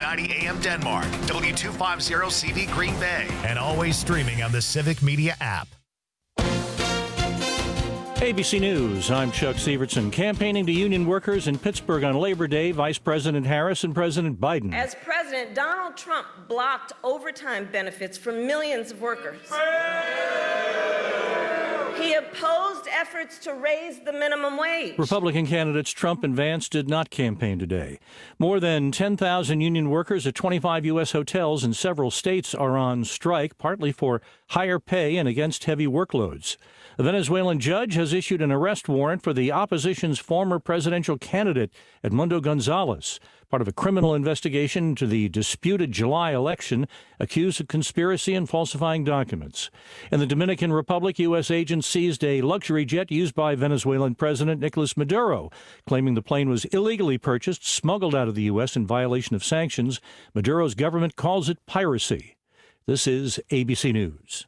1490 AM Denmark, W250CV Green Bay, and always streaming on the Civic Media app. ABC News, I'm Chuck Sievertson. Campaigning to union workers in Pittsburgh on Labor Day, Vice President Harris and President Biden. As president, Donald Trump blocked overtime benefits for millions of workers. He opposed efforts to raise the minimum wage. Republican candidates Trump and Vance did not campaign today. More than 10,000 union workers at 25 U.S. hotels in several states are on strike, partly for higher pay and against heavy workloads. A Venezuelan judge has issued an arrest warrant for the opposition's former presidential candidate, Edmundo Gonzalez, part of a criminal investigation into the disputed July election, accused of conspiracy and falsifying documents. In the Dominican Republic, U.S. agents seized a luxury jet used by Venezuelan President Nicolas Maduro, claiming the plane was illegally purchased, smuggled out of the U.S. in violation of sanctions. Maduro's government calls it piracy. This is ABC News.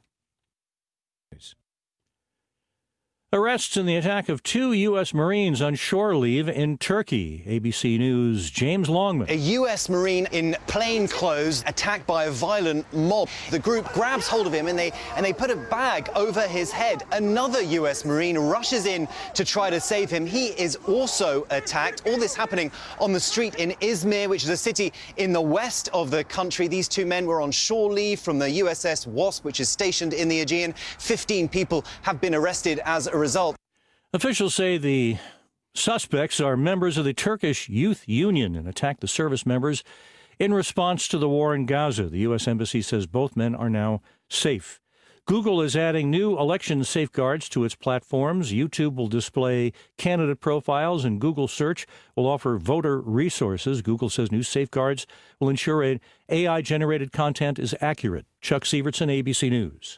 Arrests in the attack of 2 U.S. Marines on shore leave in Turkey. ABC News' James Longman. A U.S. Marine in plain clothes attacked by a violent mob. The group grabs hold of him and they put a bag over his head. Another U.S. Marine rushes in to try to save him. He is also attacked. All this happening on the street in Izmir, which is a city in the west of the country. These 2 men were on shore leave from the USS Wasp, which is stationed in the Aegean. 15 people have been arrested as a result. Officials say the suspects are members of the Turkish Youth Union and attacked the service members in response to the war in Gaza. The U.S. Embassy says both men are now safe. Google is adding new election safeguards to its platforms. YouTube will display candidate profiles, and Google Search will offer voter resources. Google says new safeguards will ensure AI-generated content is accurate. Chuck Sievertson, ABC News.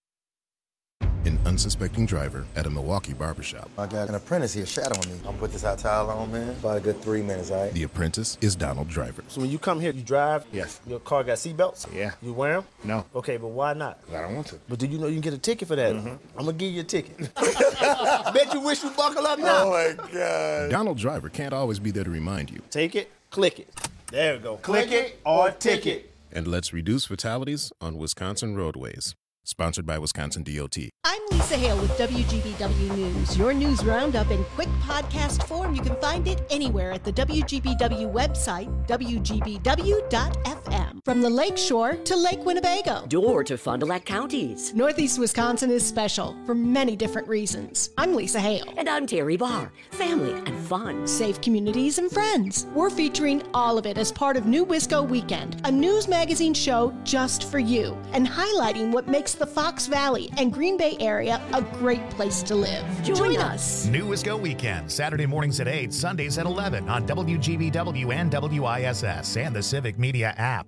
An unsuspecting driver at a Milwaukee barbershop. I got an apprentice here shadowing me. I'm gonna put this hot towel on, man. About a good 3 minutes, all right? The apprentice is Donald Driver. So when you come here, you drive? Yes. Your car got seatbelts? Yeah. You wear them? No. Okay, but why not? I don't want to. But do you know you can get a ticket for that? I'm gonna give you a ticket. Bet you wish you buckle up now. Oh my God. Donald Driver can't always be there to remind you. Take it, click it. There we go. Click it or ticket. And let's reduce fatalities on Wisconsin roadways. Sponsored by Wisconsin DOT. I'm Lisa Hale with WGBW News. Your news roundup in quick podcast form. You can find it anywhere at the WGBW website, WGBW.FM. From the Lake Shore to Lake Winnebago. Door to Fond du Lac counties. Northeast Wisconsin is special for many different reasons. I'm Lisa Hale. And I'm Terry Barr. Family and fun. Safe communities and friends. We're featuring all of it as part of New Wisco Weekend, a news magazine show just for you, and highlighting what makes the Fox Valley and Green Bay area a great place to live. Join us. New Wisco Weekend, Saturday mornings at 8, Sundays at 11 on WGBW and WISS and the Civic Media app.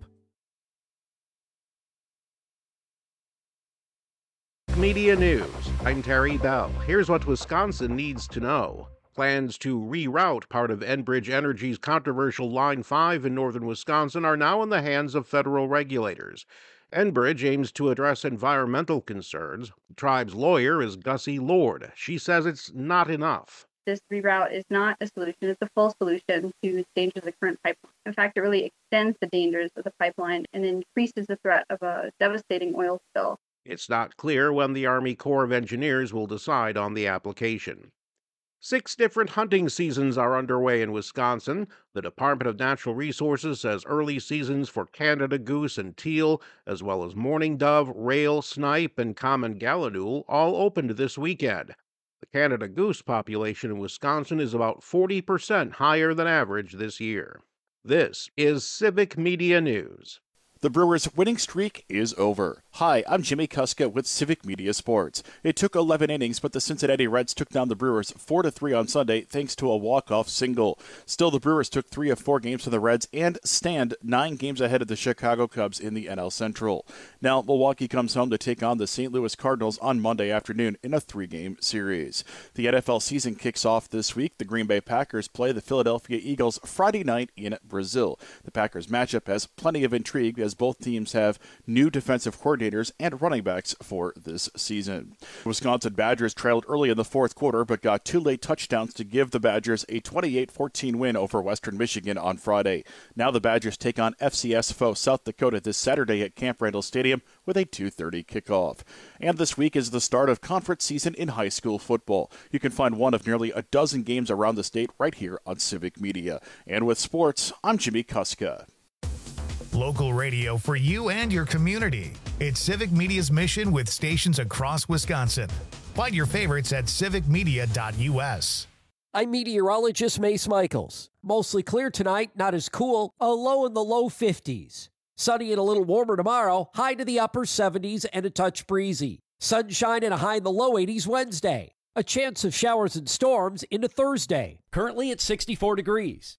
Media News. I'm Terry Bell. Here's what Wisconsin needs to know. Plans to reroute part of Enbridge Energy's controversial Line 5 in northern Wisconsin are now in the hands of federal regulators. Enbridge aims to address environmental concerns. The tribe's lawyer is Gussie Lord. She says it's not enough. This reroute is not a solution. It's a full solution to the dangers of the current pipeline. In fact, it really extends the dangers of the pipeline and increases the threat of a devastating oil spill. It's not clear when the Army Corps of Engineers will decide on the application. 6 different hunting seasons are underway in Wisconsin. The Department of Natural Resources says early seasons for Canada goose and teal, as well as mourning dove, rail, snipe, and common gallinule, all opened this weekend. The Canada goose population in Wisconsin is about 40% higher than average this year. This is Civic Media News. The Brewers' winning streak is over. Hi, I'm Jimmy Kuska with Civic Media Sports. It took 11 innings, but the Cincinnati Reds took down the Brewers 4-3 on Sunday thanks to a walk-off single. Still, the Brewers took 3 of 4 games from the Reds and stand 9 games ahead of the Chicago Cubs in the NL Central. Now, Milwaukee comes home to take on the St. Louis Cardinals on Monday afternoon in a 3-game series. The NFL season kicks off this week. The Green Bay Packers play the Philadelphia Eagles Friday night in Brazil. The Packers matchup has plenty of intrigue as as both teams have new defensive coordinators and running backs for this season. Wisconsin Badgers trailed early in the fourth quarter, but got 2 late touchdowns to give the Badgers a 28-14 win over Western Michigan on Friday. Now the Badgers take on FCS foe South Dakota this Saturday at Camp Randall Stadium with a 2:30 kickoff. And this week is the start of conference season in high school football. You can find one of nearly a dozen games around the state right here on Civic Media. And with sports, I'm Jimmy Kuska. Local radio for you and your community. It's Civic Media's mission with stations across Wisconsin. Find your favorites at civicmedia.us. I'm meteorologist Mace Michaels. Mostly clear tonight, not as cool, a low in the low 50s. Sunny and a little warmer tomorrow, high to the upper 70s and a touch breezy. Sunshine and a high in the low 80s Wednesday. A chance of showers and storms into Thursday. Currently at 64 degrees.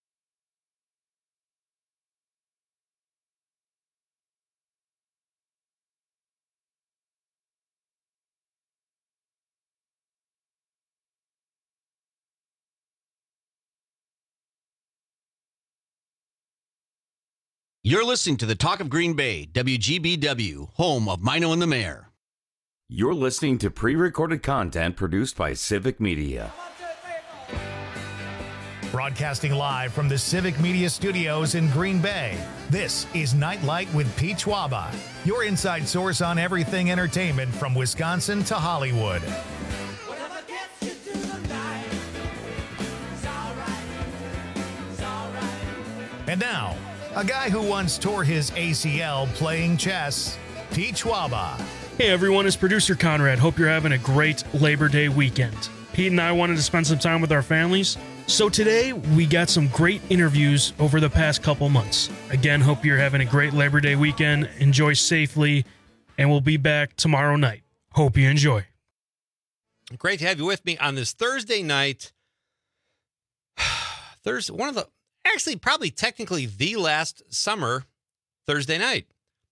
You're listening to the Talk of Green Bay, WGBW, home of Mino and the Mayor. You're listening to pre-recorded content produced by Civic Media. Broadcasting live from the Civic Media Studios in Green Bay, this is Nightlight with Pete Schwaba, your inside source on everything entertainment from Wisconsin to Hollywood. And now, a guy who once tore his ACL playing chess, Pete Schwaba. Hey everyone, it's producer Conrad. Hope you're having a great Labor Day weekend. Pete and I wanted to spend some time with our families, so today we got some great interviews over the past couple months. Again, hope you're having a great Labor Day weekend. Enjoy safely, and we'll be back tomorrow night. Hope you enjoy. Great to have you with me on this Thursday night. Probably technically the last summer Thursday night.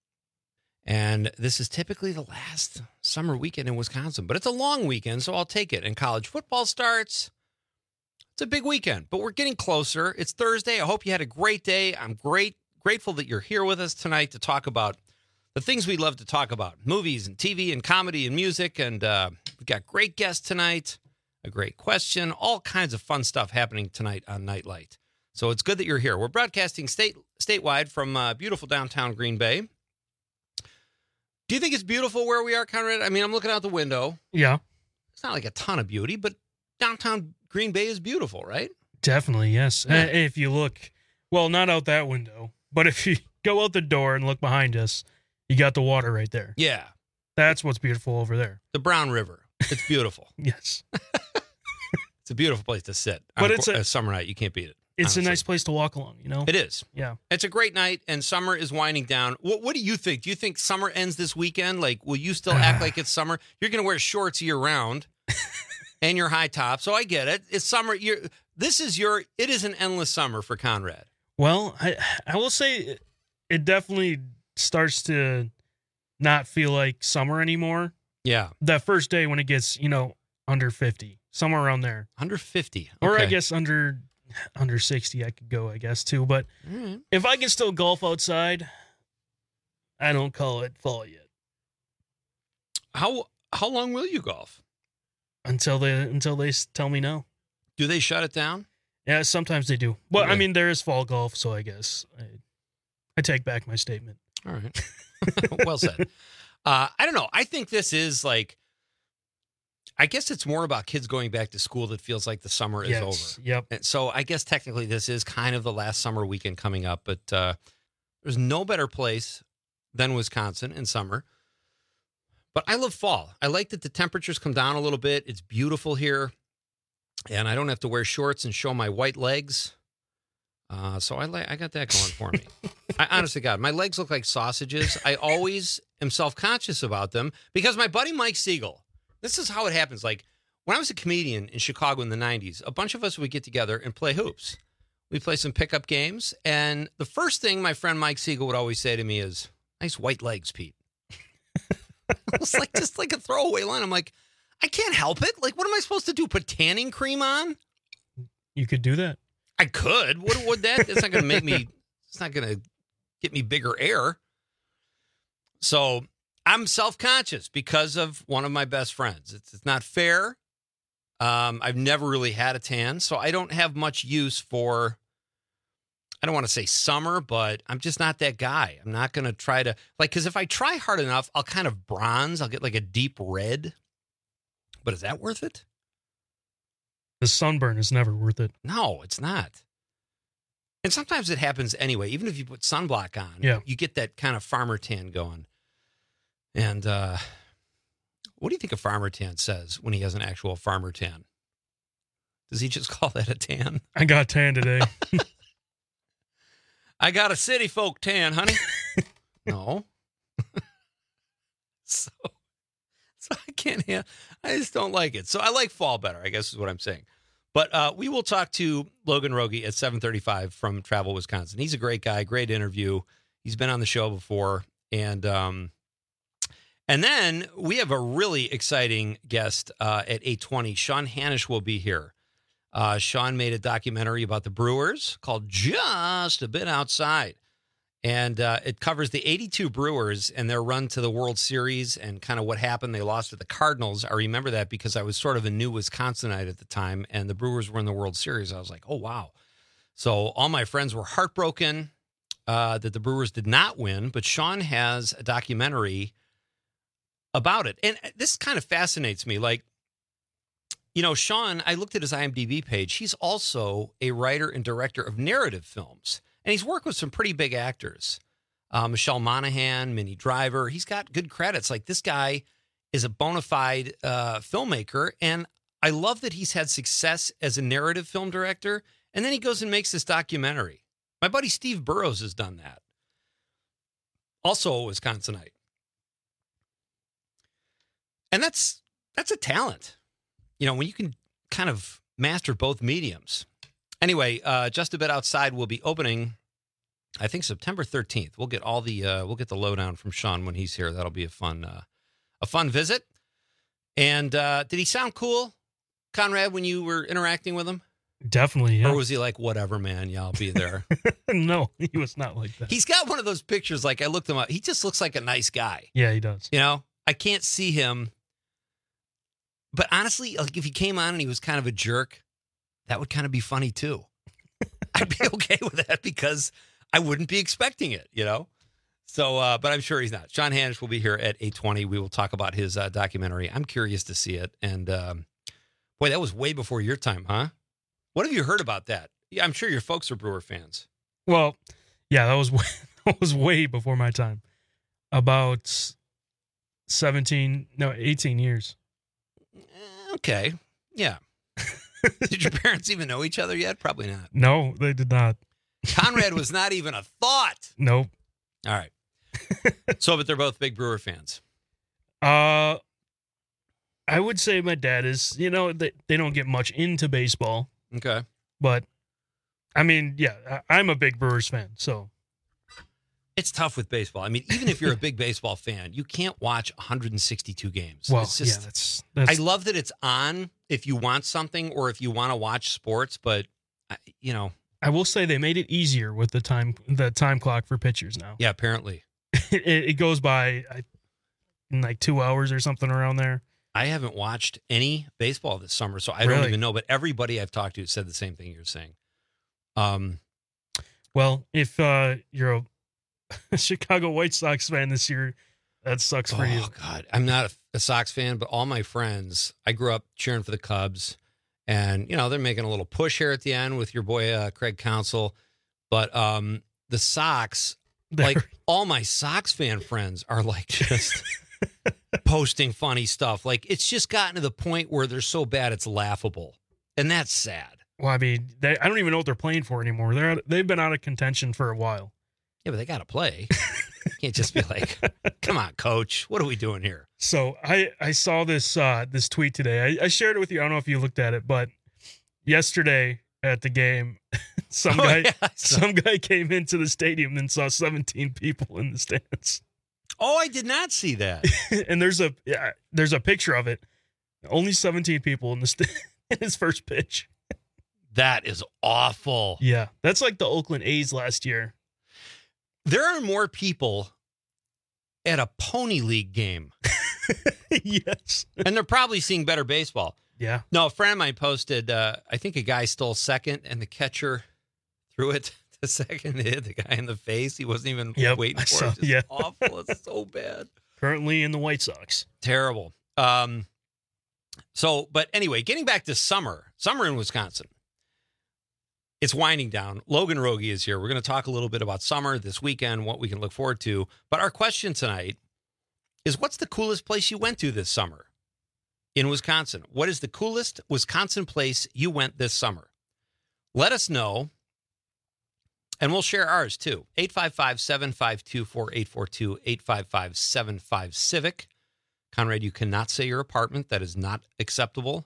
And this is typically the last summer weekend in Wisconsin, but it's a long weekend, so I'll take it. And college football starts. It's a big weekend, but we're getting closer. It's Thursday. I hope you had a great day. I'm grateful that you're here with us tonight to talk about the things we love to talk about, movies and TV and comedy and music. And we've got great guests tonight, a great question, all kinds of fun stuff happening tonight on Nightlight. So it's good that you're here. We're broadcasting statewide from beautiful downtown Green Bay. Do you think it's beautiful where we are, Conrad? I mean, I'm looking out the window. Yeah. It's not like a ton of beauty, but downtown Green Bay is beautiful, right? Definitely, yes. Yeah. If you look, well, not out that window, but if you go out the door and look behind us, you got the water right there. Yeah. That's what's beautiful over there. The Brown River. It's beautiful. Yes. It's a beautiful place to sit. But on it's a summer night. You can't beat it. It's honestly. a nice place to walk along, you know? It is. Yeah. It's a great night, and summer is winding down. What do you think? Do you think summer ends this weekend? Like, will you still act like it's summer? You're going to wear shorts year-round and your high top, so I get it. It's summer. It is an endless summer for Conrad. Well, I will say it definitely starts to not feel like summer anymore. Yeah. That first day when it gets, under 50, somewhere around there. Under 50. Okay. Or I guess under 60 I could go, I guess, too. But if I can still golf outside, I don't call it fall yet. How long will you golf? Until they tell me no. Do they shut it down? Yeah, sometimes they do. Well, Okay. I mean, there is fall golf, so I guess I take back my statement. All right. Well said. I don't know. I think this is I guess it's more about kids going back to school that feels like the summer is over. Yep. And so I guess technically this is kind of the last summer weekend coming up, but there's no better place than Wisconsin in summer. But I love fall. I like that the temperatures come down a little bit. It's beautiful here, and I don't have to wear shorts and show my white legs. So I got that going for me. I honestly, God, my legs look like sausages. I always am self-conscious about them because my buddy Mike Siegel, this is how it happens. Like when I was a comedian in Chicago in the 90s, a bunch of us would get together and play hoops. We'd play some pickup games. And the first thing my friend Mike Siegel would always say to me is, "Nice white legs, Pete." It was just like a throwaway line. I'm like, I can't help it. Like, what am I supposed to do? Put tanning cream on? You could do that. I could. What would that? It's not going to make me, it's not going to get me bigger air. So I'm self-conscious because of one of my best friends. It's not fair. I've never really had a tan, so I don't have much use for, I don't want to say summer, but I'm just not that guy. I'm not going to try to, because if I try hard enough, I'll kind of bronze. I'll get like a deep red. But is that worth it? The sunburn is never worth it. No, it's not. And sometimes it happens anyway. Even if you put sunblock on, you get that kind of farmer tan going. And what do you think a farmer tan says when he has an actual farmer tan? Does he just call that a tan? I got tan today. I got a city folk tan, honey. No. So I can't handle, I just don't like it. So I like fall better, I guess is what I'm saying. But we will talk to Logan Rogie at 7:35 from Travel Wisconsin. He's a great guy, great interview. He's been on the show before. And then we have a really exciting guest at 8:20. Sean Hanisch will be here. Sean made a documentary about the Brewers called Just a Bit Outside. And it covers the 82 Brewers and their run to the World Series and kind of what happened. They lost to the Cardinals. I remember that because I was sort of a new Wisconsinite at the time, and the Brewers were in the World Series. I was like, oh, wow. So all my friends were heartbroken that the Brewers did not win, but Sean has a documentary about it. And this kind of fascinates me. Like, you know, Sean, I looked at his IMDb page. He's also a writer and director of narrative films. And he's worked with some pretty big actors. Michelle Monaghan, Minnie Driver. He's got good credits. Like, this guy is a bona fide filmmaker. And I love that he's had success as a narrative film director. And then he goes and makes this documentary. My buddy Steve Burrows has done that. Also a Wisconsinite. And that's a talent. You know, when you can kind of master both mediums. Anyway, Just a Bit Outside will be opening, I think, September 13th. We'll get all the we'll get the lowdown from Sean when he's here. That'll be a fun visit. And did he sound cool, Conrad, when you were interacting with him? Definitely, yeah. Or was he like, whatever, man, yeah, I'll be there? No, he was not like that. He's got one of those pictures, like I looked him up. He just looks like a nice guy. Yeah, he does. You know, I can't see him. But honestly, like if he came on and he was kind of a jerk, that would kind of be funny too. I'd be okay with that because I wouldn't be expecting it, you know? So, but I'm sure he's not. Sean Hanisch will be here at 8:20. We will talk about his documentary. I'm curious to see it. And boy, that was way before your time, huh? What have you heard about that? Yeah, I'm sure your folks are Brewer fans. Well, yeah, that was way before my time. About 18 years. Okay. Yeah. Did your parents even know each other yet? Probably not. No, they did not. Conrad was not even a thought. Nope. All right. So, but they're both big Brewer fans. I would say my dad is, you know, they don't get much into baseball. Okay. But, I mean, yeah, I'm a big Brewers fan, so. It's tough with baseball. I mean, even if you're a big baseball fan, you can't watch 162 games. Well, it's just, yeah, I love that it's on if you want something or if you want to watch sports, but, you know. I will say they made it easier with the time clock for pitchers now. Yeah, apparently. it goes by in like 2 hours or something around there. I haven't watched any baseball this summer, so I don't even know, but everybody I've talked to said the same thing you're saying. Well, if you're a Chicago White Sox fan this year, that sucks for you. Oh, God. I'm not a Sox fan, but all my friends, I grew up cheering for the Cubs. And, you know, they're making a little push here at the end with your boy, Craig Counsell. But the Sox, like all my Sox fan friends are like just posting funny stuff. Like it's just gotten to the point where they're so bad it's laughable. And that's sad. Well, I mean, I don't even know what they're playing for anymore. They've been out of contention for a while. Yeah, but they got to play. You can't just be like, come on, coach. What are we doing here? So I saw this this tweet today. I shared it with you. I don't know if you looked at it, but yesterday at the game, some guy came into the stadium and saw 17 people in the stands. Oh, I did not see that. And there's a picture of it. Only 17 people in in his first pitch. That is awful. Yeah, that's like the Oakland A's last year. There are more people at a Pony League game. Yes. And they're probably seeing better baseball. Yeah. No, a friend of mine posted, I think a guy stole second and the catcher threw it to second and hit the guy in the face. He wasn't even waiting for it. It's awful. It's so bad. Currently in the White Sox. Terrible. But anyway, getting back to summer in Wisconsin. It's winding down. Logan Rogie is here. We're going to talk a little bit about summer this weekend, what we can look forward to. But our question tonight is, what's the coolest place you went to this summer in Wisconsin? What is the coolest Wisconsin place you went this summer? Let us know, and we'll share ours too. 855-752-4842, 855-75-CIVIC. Conrad, you cannot say your apartment. That is not acceptable.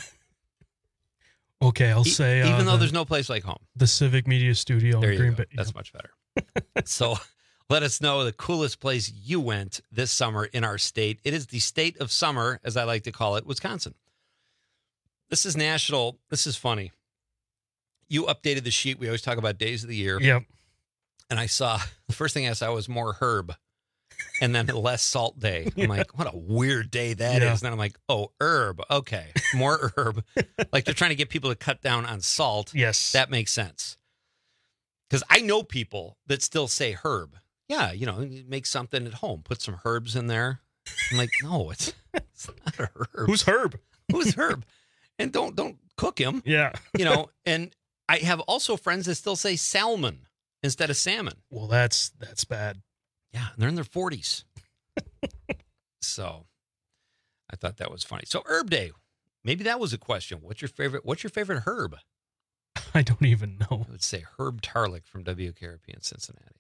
Okay, I'll say... even though there's no place like home. The Civic Media Studio in Green Bay. That's much better. So let us know the coolest place you went this summer in our state. It is the state of summer, as I like to call it, Wisconsin. This is national. This is funny. You updated the sheet. We always talk about days of the year. Yep. And I saw, the first thing I saw was more herb. And then less salt day. I'm like, what a weird day that is. And then I'm like, oh, herb. Okay. More herb. Like they're trying to get people to cut down on salt. Yes. That makes sense. Because I know people that still say herb. Yeah, you make something at home. Put some herbs in there. I'm like, no, it's not a herb. Who's Herb? Who's Herb? And don't cook him. Yeah. And I have also friends that still say salmon instead of salmon. Well, that's bad. Yeah, and they're in their 40s. So I thought that was funny. So Herb Day, maybe that was a question. What's your favorite herb? I don't even know. I would say Herb Tarlick from WKRP in Cincinnati.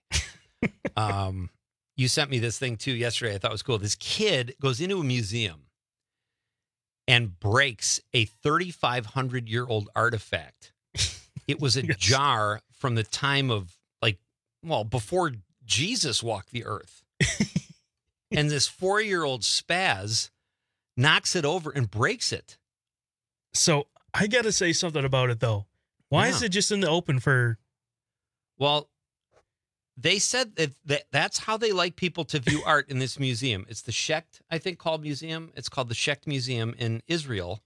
You sent me this thing too yesterday. I thought it was cool. This kid goes into a museum and breaks a 3,500-year-old artifact. It was a jar from the time of before Jesus walked the earth. And this 4-year-old spaz knocks it over and breaks it. So I got to say something about it, though. Why is it just in the open for... Well, they said that's how they like people to view art in this museum. It's the Shecht, I think, called museum. It's called the Shecht Museum in Israel.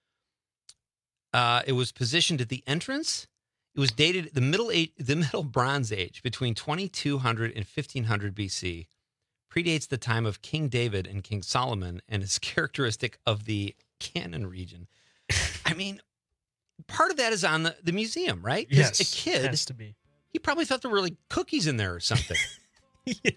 It was positioned at the entrance. It was dated the Middle Bronze Age, between 2200 and 1500 BC. Predates the time of King David and King Solomon, and is characteristic of the Canaan region. I mean, part of that is on the museum, right? Yes, a kid, has to be. He probably thought there were like cookies in there or something. Yeah.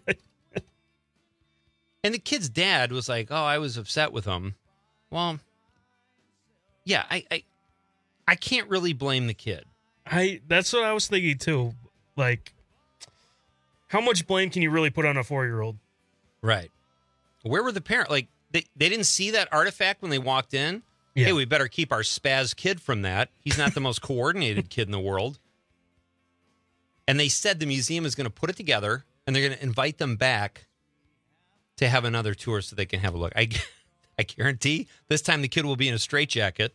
And the kid's dad was like, "Oh, I was upset with him." Well, yeah, I can't really blame the kid. That's what I was thinking too. Like, how much blame can you really put on a 4-year-old? Right. Where were the parents? Like, they didn't see that artifact when they walked in. Yeah. Hey, we better keep our spaz kid from that. He's not the most coordinated kid in the world. And they said the museum is going to put it together, and they're going to invite them back to have another tour so they can have a look. I guarantee this time the kid will be in a straitjacket.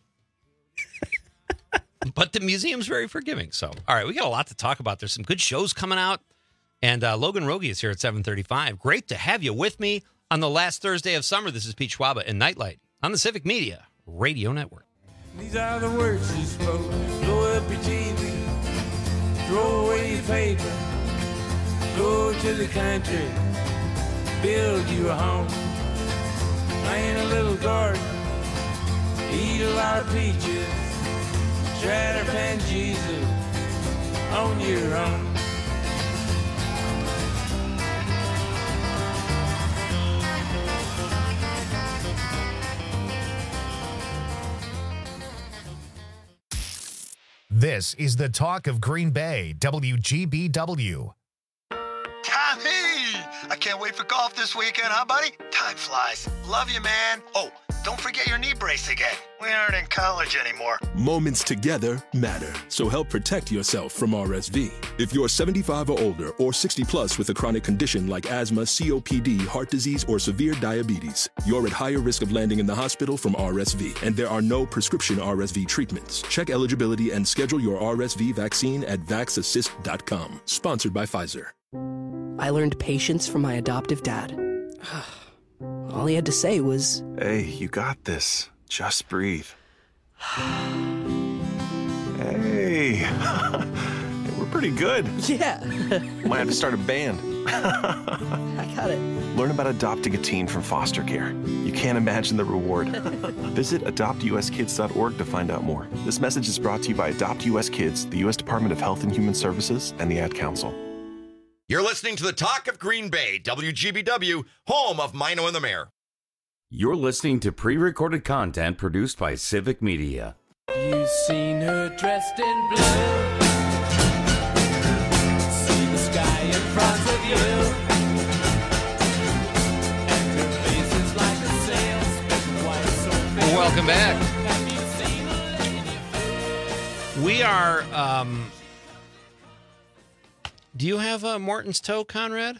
But the museum's very forgiving. So, all right, we got a lot to talk about. There's some good shows coming out. And Logan Rogie is here at 7:35. Great to have you with me on the last Thursday of summer. This is Pete Schwaba and Nightlight on the Civic Media Radio Network. These are the words you spoke. Blow up your TV. Throw away your paper. Go to the country. Build you a home. Plant a little garden. Eat a lot of peaches. Try to find Jesus on your own. This is the talk of Green Bay, WGBW. Tommy! I can't wait for golf this weekend, huh, buddy? Time flies. Love you, man. Oh, don't forget your knee brace again. We aren't in college anymore. Moments together matter, so help protect yourself from RSV. If you're 75 or older or 60 plus with a chronic condition like asthma, COPD, heart disease, or severe diabetes, you're at higher risk of landing in the hospital from RSV, and there are no prescription RSV treatments. Check eligibility and schedule your RSV vaccine at vaxassist.com. Sponsored by Pfizer. I learned patience from my adoptive dad All he had to say was, "Hey, you got this. Just breathe." Hey, we're pretty good. Yeah. Might have to start a band. I got it. Learn about adopting a teen from foster care. You can't imagine the reward. Visit adoptuskids.org to find out more. This message is brought to you by Adopt US Kids, the U.S. Department of Health and Human Services, and the Ad Council. You're listening to the Talk of Green Bay, WGBW, home of Mino and the Mayor. You're listening to pre-recorded content produced by Civic Media. You've seen her dressed in blue. See the sky in front of you. And her face is like a sail, white so fair. Welcome back. We are, do you have a Morton's toe, Conrad?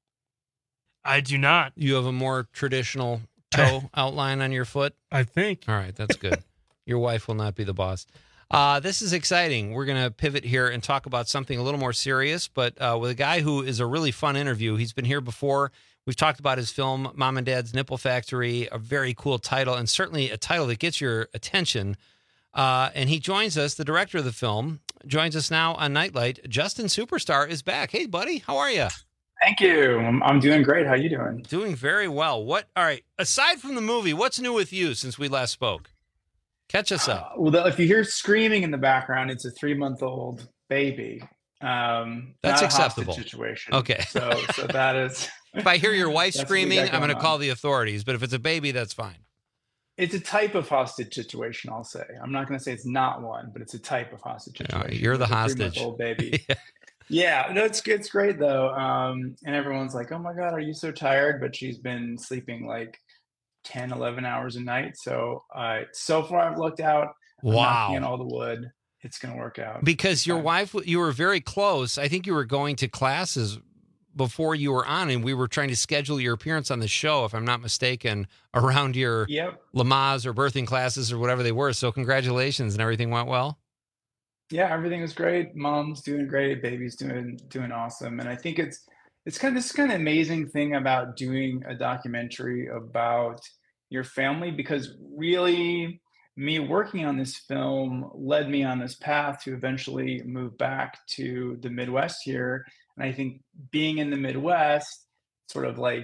I do not. You have a more traditional toe outline on your foot? I think. All right, that's good. Your wife will not be the boss. This is exciting. We're going to pivot here and talk about something a little more serious, but with a guy who is a really fun interview. He's been here before. We've talked about his film, Mom and Dad's Nipple Factory, a very cool title, and certainly a title that gets your attention. And he joins us, the director of the film, joins us now on Nightlight. Justin Superstar is back. Hey, buddy, how are you? Thank you. I'm doing great. How you doing? Doing very well. All right, aside from the movie, what's new with you since we last spoke? Catch us up. Well, if you hear screaming in the background, it's a 3-month-old baby. That's not a acceptable. hostage situation. Okay. So that is. If I hear your wife That's what we screaming, got I'm going to going call on. the authorities. But if it's a baby, that's fine. It's a type of hostage situation, I'll say. I'm not going to say it's not one, but it's a type of hostage situation. You're the It's a hostage. 3-month-old baby. Yeah, no, it's great though. And everyone's like, "Oh my God, are you so tired?" But she's been sleeping like 10, 11 hours a night. So so far I've looked out. I'm knocking on all the wood. It's going to work out. Because your wife, you were very close. I think you were going to classes before you were on, and we were trying to schedule your appearance on the show, if I'm not mistaken, around your Lamaze or birthing classes or whatever they were. So congratulations, and everything went well? Yeah, everything was great. Mom's doing great. Baby's doing awesome. And I think it's kind of amazing thing about doing a documentary about your family, because really me working on this film led me on this path to eventually move back to the Midwest here. And I think being in the Midwest, sort of like,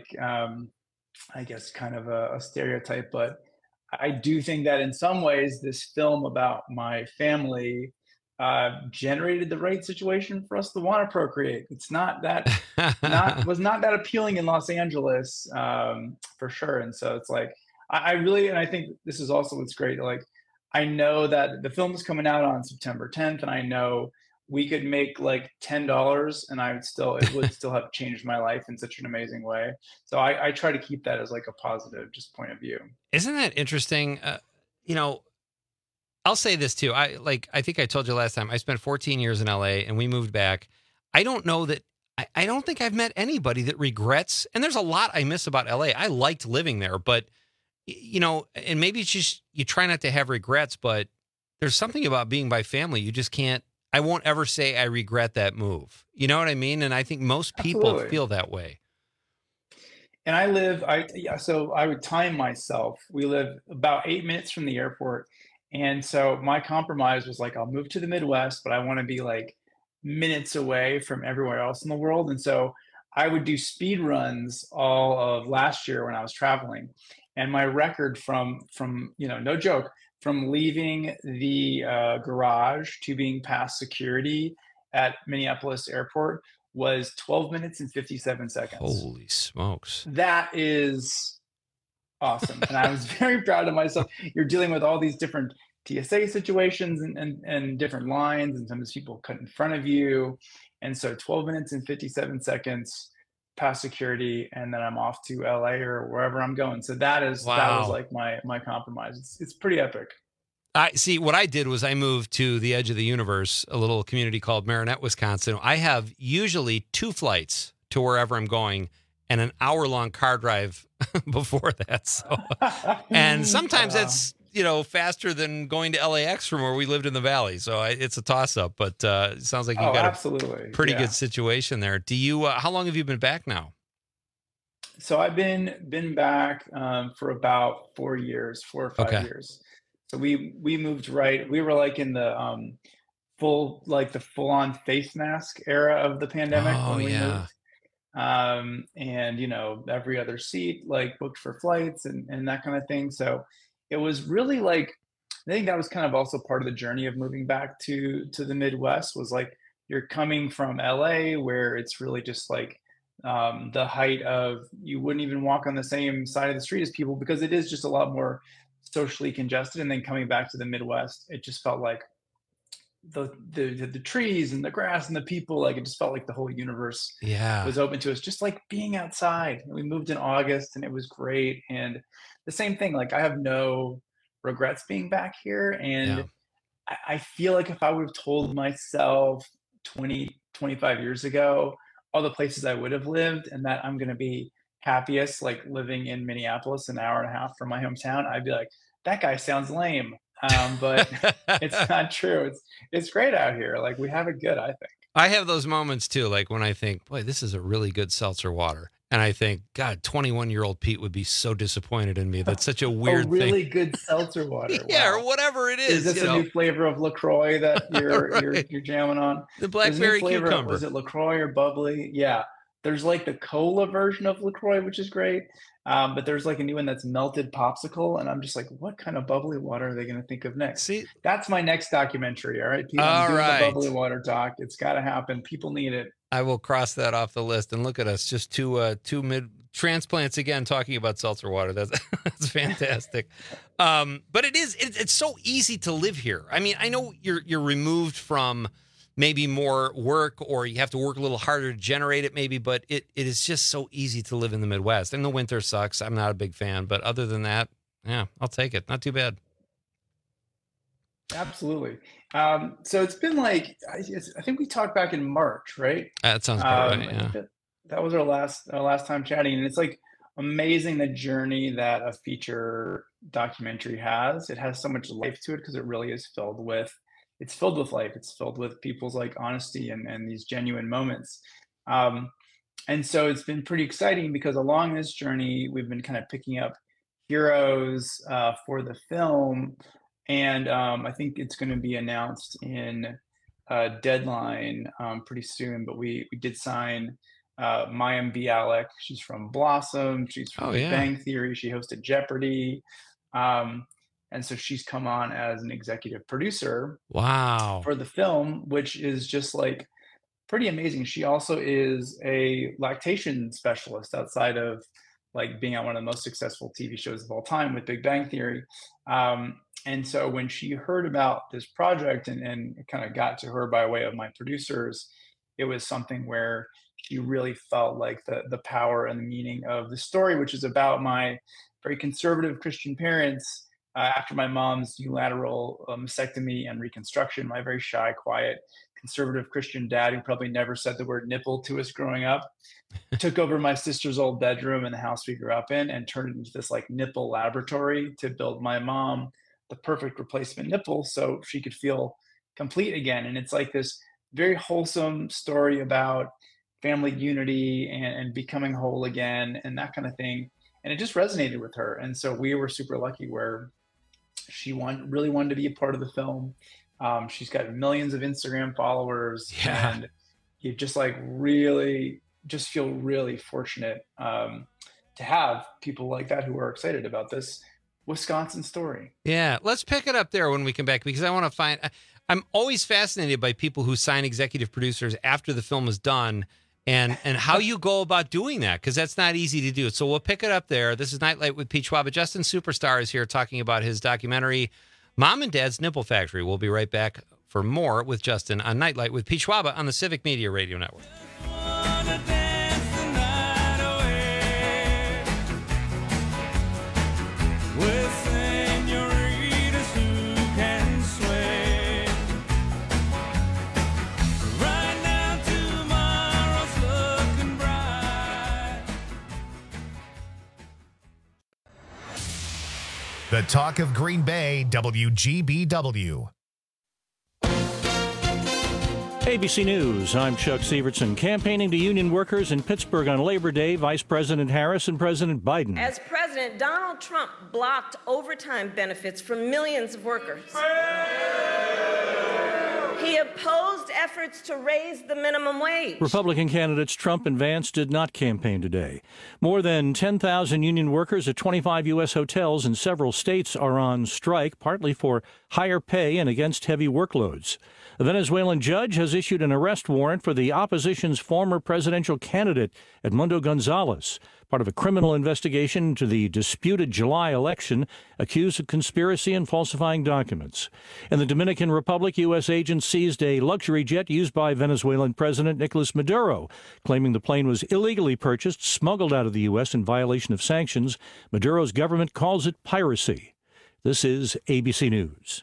I guess kind of a stereotype, but I do think that in some ways this film about my family generated the right situation for us to want to procreate. It's not that was not that appealing in Los Angeles, for sure. And so it's like, I really, and I think this is also what's great. Like, I know that the film is coming out on September 10th, and I know we could make like $10 and it would still have changed my life in such an amazing way. So I try to keep that as like a positive just point of view. Isn't that interesting? I'll say this too. I think I told you last time, I spent 14 years in LA and we moved back. I don't know that, I don't think I've met anybody that regrets, and there's a lot I miss about LA. I liked living there, but and maybe it's just, you try not to have regrets, but there's something about being by family. You just can't, I won't ever say I regret that move. You know what I mean? And I think most people Absolutely. feel that way. And so I would time myself. We live about 8 minutes from the airport. And so my compromise was like, I'll move to the Midwest, but I want to be like minutes away from everywhere else in the world. And so I would do speed runs all of last year when I was traveling. And my record from no joke, from leaving the garage to being past security at Minneapolis Airport was 12 minutes and 57 seconds. Holy smokes. That is awesome. And I was very proud of myself. You're dealing with all these different TSA situations and different lines, and sometimes people cut in front of you. And so 12 minutes and 57 seconds past security, and then I'm off to LA or wherever I'm going. So that was like my compromise. It's pretty epic. I see. What I did was I moved to the edge of the universe, a little community called Marinette, Wisconsin. I have usually 2 flights to wherever I'm going and an hour-long car drive before that. So, and sometimes that's, faster than going to LAX from where we lived in the Valley. So it's a toss-up, but it sounds like you've got absolutely. a pretty good situation there. Do you, how long have you been back now? So I've been back for about 4 years, 4 or 5 Okay. years. So we moved right. We were like in the full on face mask era of the pandemic Oh, when we yeah. moved. And every other seat like booked for flights and that kind of thing. So it was really like, I think that was kind of also part of the journey of moving back to the Midwest, was like you're coming from LA where it's really just like the height of, you wouldn't even walk on the same side of the street as people because it is just a lot more socially congested. And then coming back to the Midwest, it just felt like the trees and the grass and the people, like it just felt like the whole universe Yeah. was open to us, just like being outside. And we moved in August and it was great. And the same thing, like I have no regrets being back here. And Yeah. I feel like if I would have told myself 20, 25 years ago, all the places I would have lived and that I'm going to be happiest, like living in Minneapolis, an hour and a half from my hometown, I'd be like, that guy sounds lame. But it's not true. It's great out here. Like we have it good, I think. I have those moments too, like when I think, boy, this is a really good seltzer water. And I think, God, 21-year-old Pete would be so disappointed in me. That's such a weird really thing. good seltzer water. Yeah, Wow. or whatever it is. Is this a new flavor of LaCroix that you're jamming on? The There's a new blackberry flavor, cucumber. was it LaCroix or bubbly? Yeah. There's like the cola version of LaCroix, which is great. But there's like a new one that's melted popsicle. And I'm just like, what kind of bubbly water are they going to think of next? See, that's my next documentary. All right, Pete, I'm All doing right. the bubbly water talk. It's got to happen. People need it. I will cross that off the list. And look at us, just two mid transplants again, talking about seltzer water. That's fantastic. But it's so easy to live here. I mean, I know you're removed from maybe more work, or you have to work a little harder to generate it maybe, but it is just so easy to live in the Midwest. And the winter sucks. I'm not a big fan, but other than that, yeah, I'll take it. Not too bad. Absolutely. So it's been like, I think we talked back in March, right? That sounds about I right, think yeah. that was our last time chatting, and it's like amazing the journey that a feature documentary has. It has so much life to it because it really is filled with life. It's filled with people's like honesty and these genuine moments. And so it's been pretty exciting because along this journey, we've been kind of picking up heroes for the film. And I think it's going to be announced in Deadline pretty soon. But we did sign Mayim Bialik. She's from Blossom. She's from Big Bang Theory. She hosted Jeopardy. And so she's come on as an executive producer. Wow. For the film, which is just like pretty amazing. She also is a lactation specialist outside of like being on one of the most successful TV shows of all time with Big Bang Theory. And so when she heard about this project and it kind of got to her by way of my producers, it was something where she really felt like the power and the meaning of the story, which is about my very conservative Christian parents. After my mom's unilateral mastectomy and reconstruction, my very shy, quiet, conservative Christian dad, who probably never said the word nipple to us growing up, took over my sister's old bedroom in the house we grew up in and turned it into this like nipple laboratory to build my mom the perfect replacement nipple so she could feel complete again. And it's like this very wholesome story about family unity and becoming whole again and that kind of thing. And it just resonated with her. And so we were super lucky where she really wanted to be a part of the film. She's got millions of Instagram followers, and you just like really just feel really fortunate to have people like that who are excited about this Wisconsin story. Yeah, let's pick it up there when we come back, because I want to find, I'm always fascinated by people who sign executive producers after the film is done and how you go about doing that, because that's not easy to do. So we'll pick it up there. This is Nightlight with Pete Schwab. Justin Superstar is here talking about his documentary, Mom and Dad's Nipple Factory. We'll be right back for more with Justin on Nightlight with Pete Schwab on the Civic Media Radio Network. The Talk of Green Bay, WGBW. ABC News, I'm Chuck Sievertson. Campaigning to union workers in Pittsburgh on Labor Day, Vice President Harris and President Biden. As president, Donald Trump blocked overtime benefits for millions of workers. He opposed efforts to raise the minimum wage. Republican candidates Trump and Vance did not campaign today. More than 10,000 union workers at 25 U.S. hotels in several states are on strike, partly for higher pay and against heavy workloads. A Venezuelan judge has issued an arrest warrant for the opposition's former presidential candidate, Edmundo Gonzalez, part of a criminal investigation into the disputed July election, accused of conspiracy and falsifying documents. In the Dominican Republic, U.S. agents seized a luxury jet used by Venezuelan President Nicolas Maduro, claiming the plane was illegally purchased, smuggled out of the U.S. in violation of sanctions. Maduro's government calls it piracy. This is ABC News.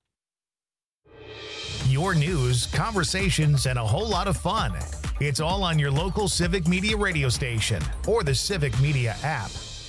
Your news, conversations, and a whole lot of fun. It's all on your local Civic Media radio station or the Civic Media app.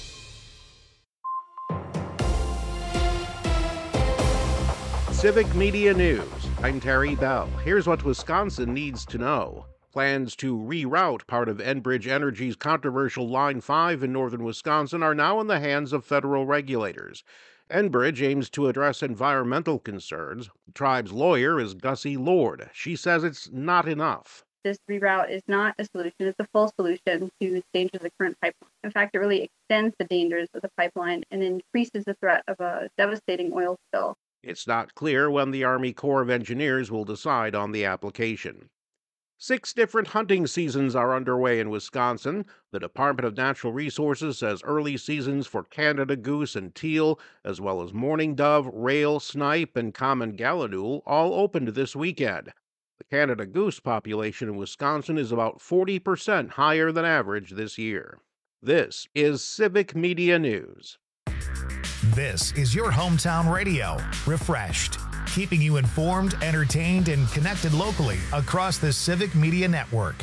Civic Media News. I'm Terry Bell. Here's what Wisconsin needs to know. Plans to reroute part of Enbridge Energy's controversial Line 5 in northern Wisconsin are now in the hands of federal regulators. Enbridge aims to address environmental concerns. The tribe's lawyer is Gussie Lord. She says it's not enough. This reroute is not a solution. It's a full solution to the dangers of the current pipeline. In fact, it really extends the dangers of the pipeline and increases the threat of a devastating oil spill. It's not clear when the Army Corps of Engineers will decide on the application. 6 different hunting seasons are underway in Wisconsin. The Department of Natural Resources says early seasons for Canada goose and teal, as well as mourning dove, rail, snipe, and common gallinule, all opened this weekend. The Canada goose population in Wisconsin is about 40% higher than average this year. This is Civic Media News. This is your hometown radio, refreshed, keeping you informed, entertained, and connected locally across the Civic Media Network.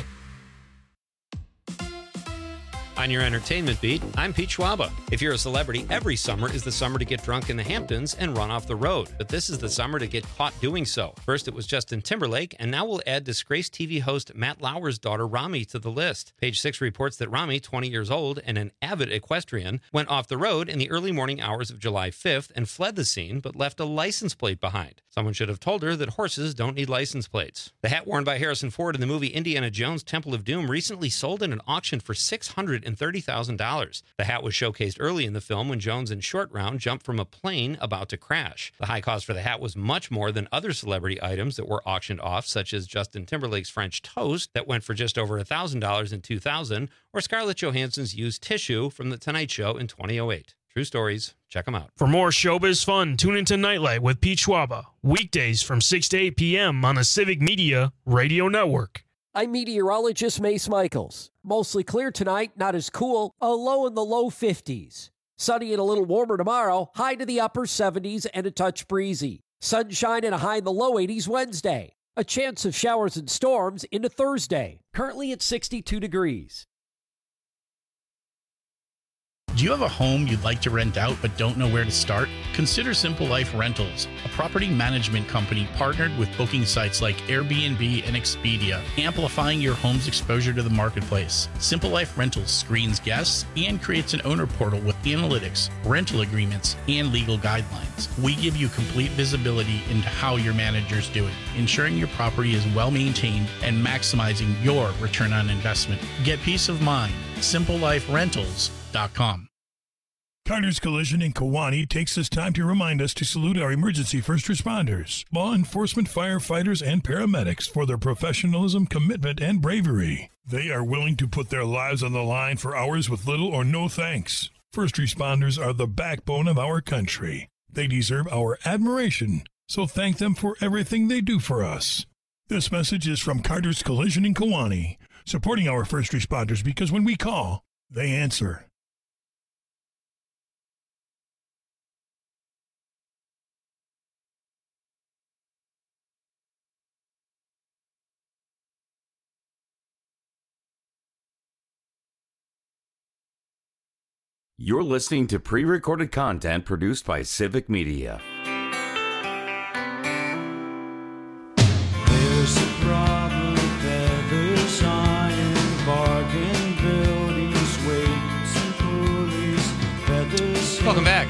On your entertainment beat, I'm Pete Schwaba. If you're a celebrity, every summer is the summer to get drunk in the Hamptons and run off the road. But this is the summer to get caught doing so. First, it was Justin Timberlake, and now we'll add disgraced TV host Matt Lauer's daughter, Rami, to the list. Page 6 reports that Rami, 20 years old and an avid equestrian, went off the road in the early morning hours of July 5th and fled the scene, but left a license plate behind. Someone should have told her that horses don't need license plates. The hat worn by Harrison Ford in the movie Indiana Jones Temple of Doom recently sold in an auction for $630,000. The hat was showcased early in the film when Jones and Short Round jumped from a plane about to crash. The high cost for the hat was much more than other celebrity items that were auctioned off, such as Justin Timberlake's French toast that went for just over $1,000 in 2000, or Scarlett Johansson's used tissue from The Tonight Show in 2008. True stories. Check them out. For more showbiz fun, tune into Nightlight with Pete Schwaba, weekdays from 6 to 8 p.m. on the Civic Media Radio Network. I'm meteorologist Mace Michaels. Mostly clear tonight, not as cool, a low in the low 50s. Sunny and a little warmer tomorrow, high to the upper 70s and a touch breezy. Sunshine and a high in the low 80s Wednesday. A chance of showers and storms into Thursday. Currently at 62 degrees. Do you have a home you'd like to rent out but don't know where to start? Consider Simple Life Rentals, a property management company partnered with booking sites like Airbnb and Expedia, amplifying your home's exposure to the marketplace. Simple Life Rentals screens guests and creates an owner portal with analytics, rental agreements, and legal guidelines. We give you complete visibility into how your manager's doing, ensuring your property is well maintained and maximizing your return on investment. Get peace of mind. SimpleLifeRentals.com. Carter's Collision in Kewanee takes this time to remind us to salute our emergency first responders, law enforcement, firefighters, and paramedics for their professionalism, commitment, and bravery. They are willing to put their lives on the line for hours with little or no thanks. First responders are the backbone of our country. They deserve our admiration, so thank them for everything they do for us. This message is from Carter's Collision in Kewanee, supporting our first responders because when we call, they answer. You're listening to pre-recorded content produced by Civic Media. There's a problem. Welcome back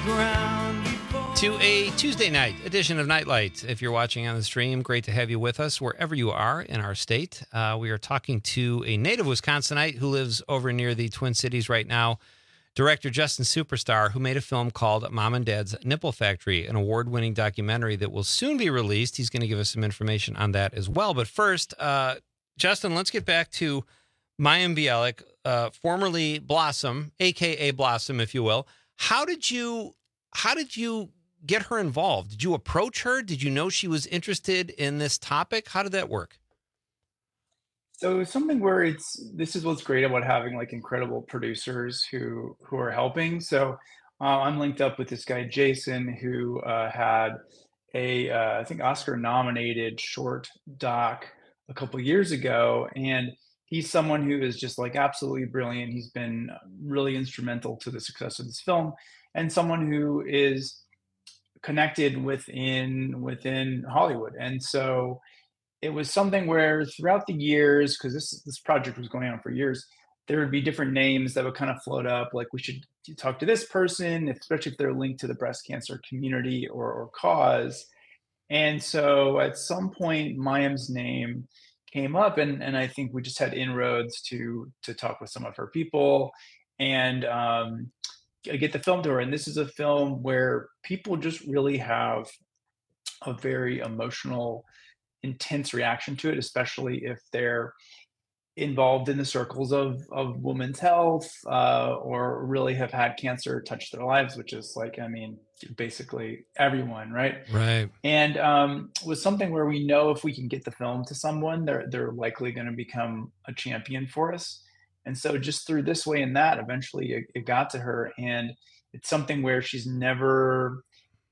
to a Tuesday night edition of Nightlight. If you're watching on the stream, great to have you with us wherever you are in our state. We are talking to a native Wisconsinite who lives over near the Twin Cities right now, director Justin Superstar, who made a film called Mom and Dad's Nipple Factory, an award-winning documentary that will soon be released. He's going to give us some information on that as well. But first, Justin, let's get back to Mayim Bialik, formerly Blossom, a.k.a. Blossom, if you will. How did you get her involved? Did you approach her? Did you know she was interested in this topic? How did that work? So something where this is what's great about having like incredible producers who are helping. So I'm linked up with this guy, Jason, who had I think Oscar nominated short doc a couple years ago. And he's someone who is just like absolutely brilliant. He's been really instrumental to the success of this film, and someone who is connected within Hollywood. And so it was something where throughout the years, because this project was going on for years, there would be different names that would kind of float up, like we should talk to this person, especially if they're linked to the breast cancer community or cause. And so at some point, Mayim's name came up, and I think we just had inroads to talk with some of her people and get the film to her. And this is a film where people just really have a very emotional, intense reaction to it, especially if they're involved in the circles of women's health or really have had cancer touch their lives, which is like, I mean, basically everyone, right? Right. And was something where we know if we can get the film to someone, they're likely going to become a champion for us. And so just through this way and that, eventually it got to her. And it's something where she's never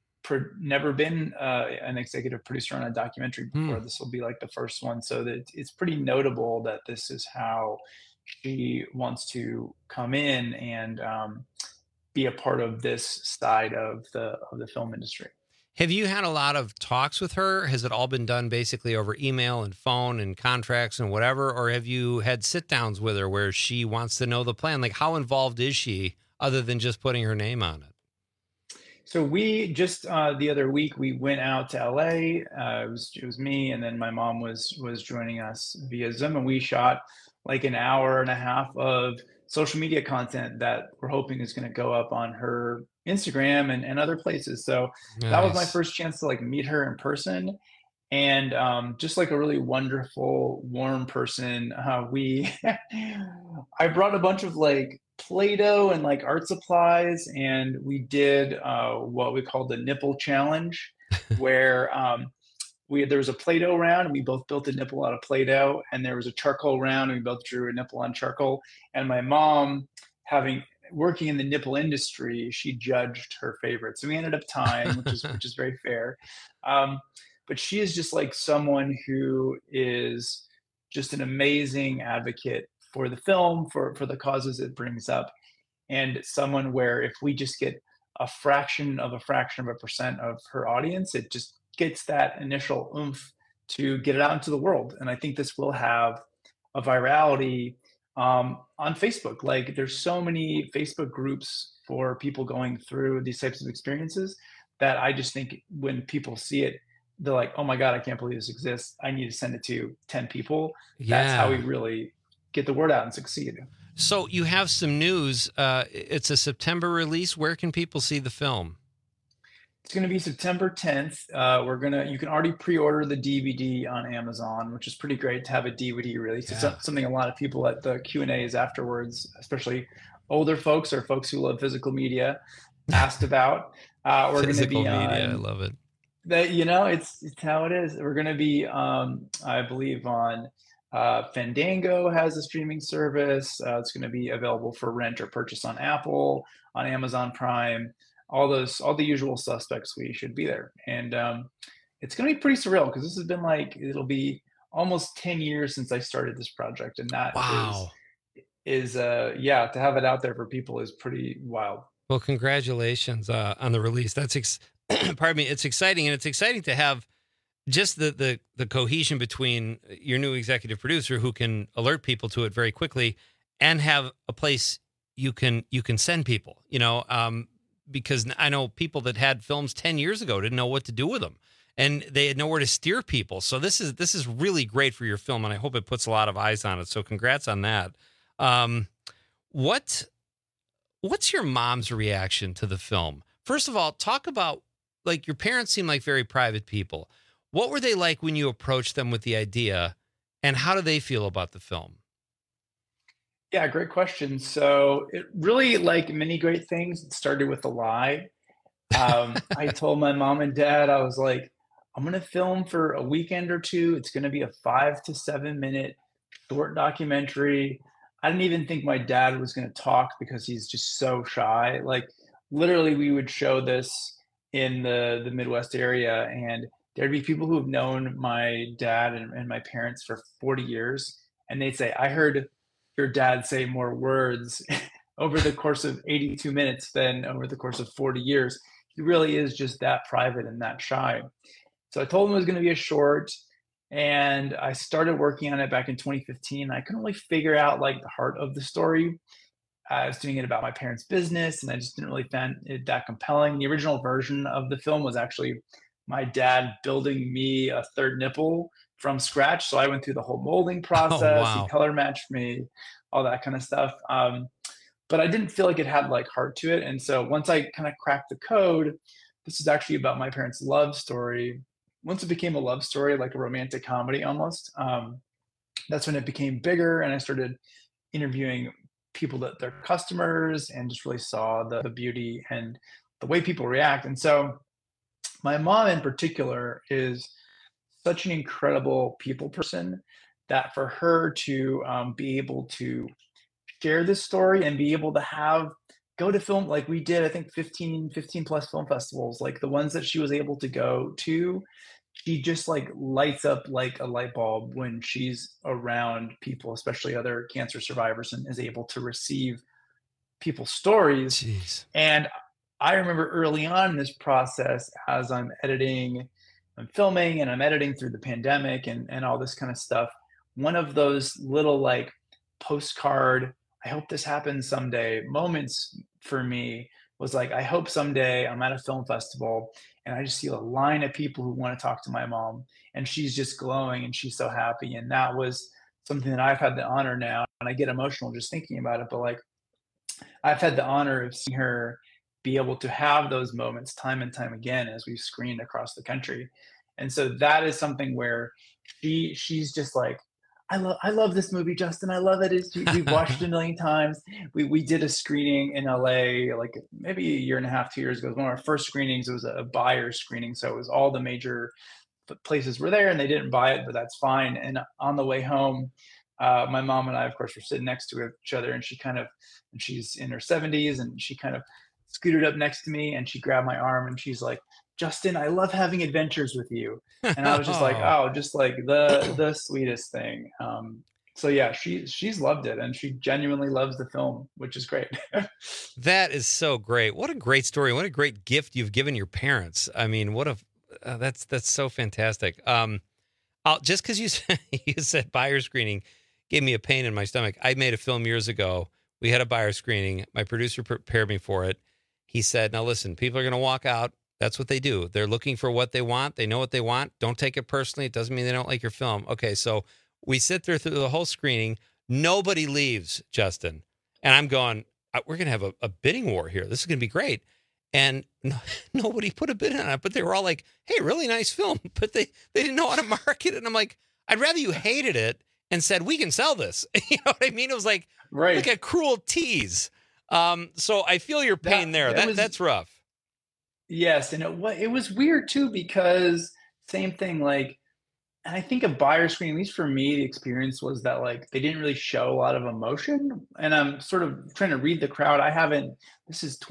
been an executive producer on a documentary before. This will be like the first one. So that it's pretty notable that this is how she wants to come in and be a part of this side of the film industry. Have you had a lot of talks with her? Has it all been done basically over email and phone and contracts and whatever? Or have you had sit downs with her where she wants to know the plan? Like, how involved is she other than just putting her name on it? So we just the other week we went out to LA. It was me, and then my mom was joining us via Zoom, and we shot like an hour and a half of social media content that we're hoping is going to go up on her Instagram and other places. So that was my first chance to like meet her in person, and just like a really wonderful, warm person. I brought a bunch of like Play-Doh and like art supplies, and we did what we called the nipple challenge, where there was a Play-Doh round and we both built a nipple out of Play-Doh, and there was a charcoal round and we both drew a nipple on charcoal. And my mom, working in the nipple industry, she judged her favorite, so we ended up tying, which is very fair. But she is just like someone who is just an amazing advocate for the film, for the causes it brings up, and someone where if we just get a fraction of a percent of her audience, it just gets that initial oomph to get it out into the world. And I think this will have a virality on Facebook. Like, there's so many Facebook groups for people going through these types of experiences that I just think when people see it, they're like, oh my God, I can't believe this exists. I need to send it to 10 people. Yeah. That's how we really get the word out and succeed. So you have some news. It's a September release. Where can people see the film? It's going to be September 10th. You can already pre-order the DVD on Amazon, which is pretty great to have a DVD release. Yeah. It's something a lot of people at the Q&As afterwards, especially older folks or folks who love physical media, asked about. We're going to be media. I love it. It's how it is. We're going to be, I believe, on Fandango has a streaming service. It's going to be available for rent or purchase on Apple, on Amazon Prime, all the usual suspects. We should be there. And it's going to be pretty surreal because this has been it'll be almost 10 years since I started this project. And that is to have it out there for people is pretty wild. Well, congratulations on the release. Pardon me. It's exciting. And it's exciting to have just the cohesion between your new executive producer who can alert people to it very quickly and have a place you can send people, because I know people that had films 10 years ago didn't know what to do with them, and they had nowhere to steer people. So this is really great for your film, and I hope it puts a lot of eyes on it. So congrats on that. What's your mom's reaction to the film? First of all, talk about, like, your parents seem like very private people. What were they like when you approached them with the idea, and how do they feel about the film? Yeah, great question. So it really, like many great things, it started with a lie. I told my mom and dad, I was like, I'm going to film for a weekend or two. It's going to be a 5 to 7 minute short documentary. I didn't even think my dad was going to talk because he's just so shy. Like, literally, we would show this in the Midwest area, and there'd be people who have known my dad and my parents for 40 years. And they'd say, I heard your dad say more words over the course of 82 minutes than over the course of 40 years. He really is just that private and that shy. So I told him it was going to be a short, and I started working on it back in 2015. I couldn't really figure out, like, the heart of the story. I was doing it about my parents' business, and I just didn't really find it that compelling. The original version of the film was actually my dad building me a third nipple from scratch. So I went through the whole molding process. wow. He color matched me, all that kind of stuff. But I didn't feel like it had, like, heart to it. And so once I kind of cracked the code, this is actually about my parents' love story. Once it became a love story, like a romantic comedy almost, that's when it became bigger, and I started interviewing people that they're customers, and just really saw the beauty and the way people react. And so my mom in particular is such an incredible people person that for her to be able to share this story and be able to go to film, like we did, I think 15 plus film festivals, like the ones that she was able to go to, she just, like, lights up like a light bulb when she's around people, especially other cancer survivors, and is able to receive people's stories. Jeez. And I remember early on in this process, as I'm filming and I'm editing through the pandemic and all this kind of stuff, one of those little, like, postcard, I hope this happens someday moments for me was like, I hope someday I'm at a film festival and I just see a line of people who want to talk to my mom, and she's just glowing and she's so happy. And that was something that I've had the honor now, and I get emotional just thinking about it, but, like, I've had the honor of seeing her be able to have those moments time and time again as we've screened across the country. And so that is something where she's just like, I love this movie, Justin. I love it. We've watched it a million times. We did a screening in LA, like maybe a year and a half, 2 years ago. It was one of our first screenings. It was a buyer screening. So it was all the major places were there, and they didn't buy it, but that's fine. And on the way home, my mom and I, of course, were sitting next to each other, and she's in her 70s, and she kind of scooted up next to me, and she grabbed my arm, and she's like, Justin, I love having adventures with you. And I was just like, oh, just like the sweetest thing. So yeah, she's loved it, and she genuinely loves the film, which is great. That is so great. What a great story. What a great gift you've given your parents. I mean, that's so fantastic. Just because you said buyer screening gave me a pain in my stomach. I made a film years ago. We had a buyer screening. My producer prepared me for it. He said, now listen, people are going to walk out. That's what they do. They're looking for what they want. They know what they want. Don't take it personally. It doesn't mean they don't like your film. Okay, so we sit there through the whole screening. Nobody leaves, Justin. And I'm going, we're going to have a bidding war here. This is going to be great. And nobody put a bid on it, but they were all like, hey, really nice film. But they didn't know how to market it. And I'm like, I'd rather you hated it and said, we can sell this. You know what I mean? It was like a cruel tease. So I feel your pain there. That's rough. Yes, and it was weird too, because same thing, like, and I think a buyer screen, at least for me, the experience was that, like, they didn't really show a lot of emotion, and I'm sort of trying to read the crowd. This is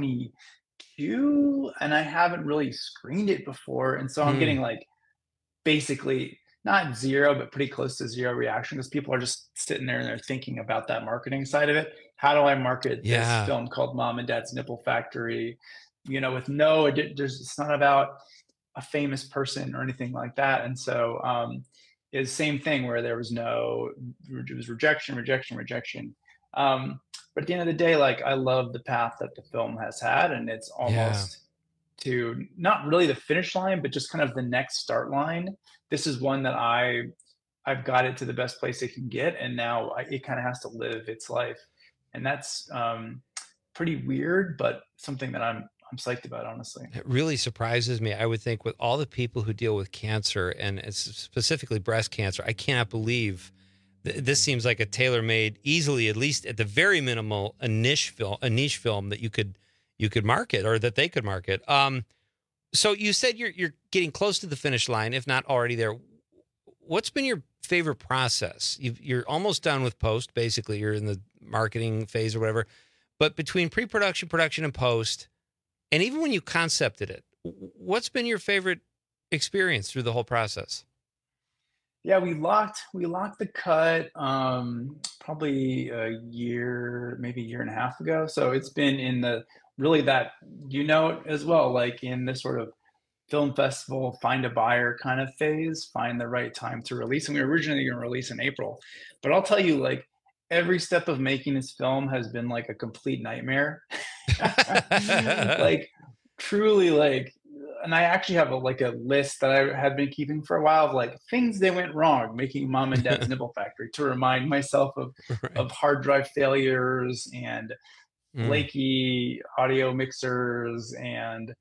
2022, and I haven't really screened it before, and so I'm getting, like, basically not zero, but pretty close to zero reaction, because people are just sitting there and they're thinking about that marketing side of it. How do I market this film called Mom and Dad's Nipple Factory? You know, with it's not about a famous person or anything like that. And so it's the same thing where it was rejection. But at the end of the day, like, I love the path that the film has had, and it's almost to not really the finish line, but just kind of the next start line. This is one that I've got it to the best place it can get, and now it kind of has to live its life, and that's pretty weird, but something that I'm psyched about, honestly. It really surprises me. I would think with all the people who deal with cancer, and it's specifically breast cancer, I cannot believe this seems like a tailor-made, easily, at least at the very minimal, a niche film that you could market, or that they could market. So you said you're getting close to the finish line, if not already there. What's been your favorite process? You're almost done with post, basically. You're in the marketing phase or whatever. But between pre-production, production, and post, and even when you concepted it, what's been your favorite experience through the whole process? Yeah, we locked the cut probably a year, maybe a year and a half ago. So it's been in the really that, as well, like in this sort of film festival, find a buyer kind of phase, find the right time to release. And we were originally going to release in April. But I'll tell you, like, every step of making this film has been like a complete nightmare. Like, truly, like, and I actually have a list that I had been keeping for a while of like things that went wrong making Mom and Dad's Nipple Factory, to remind myself of hard drive failures and flaky audio mixers and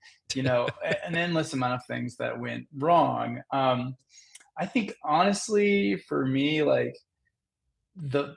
an endless amount of things that went wrong. I think honestly for me, like, the